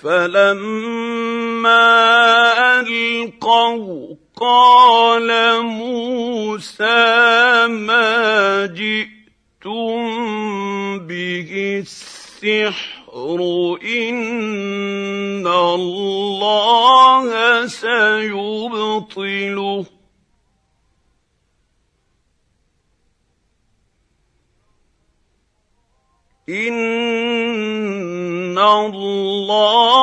فلما ألقوا قال موسى ما جئتم به السحر إن الله سيبطله إن الله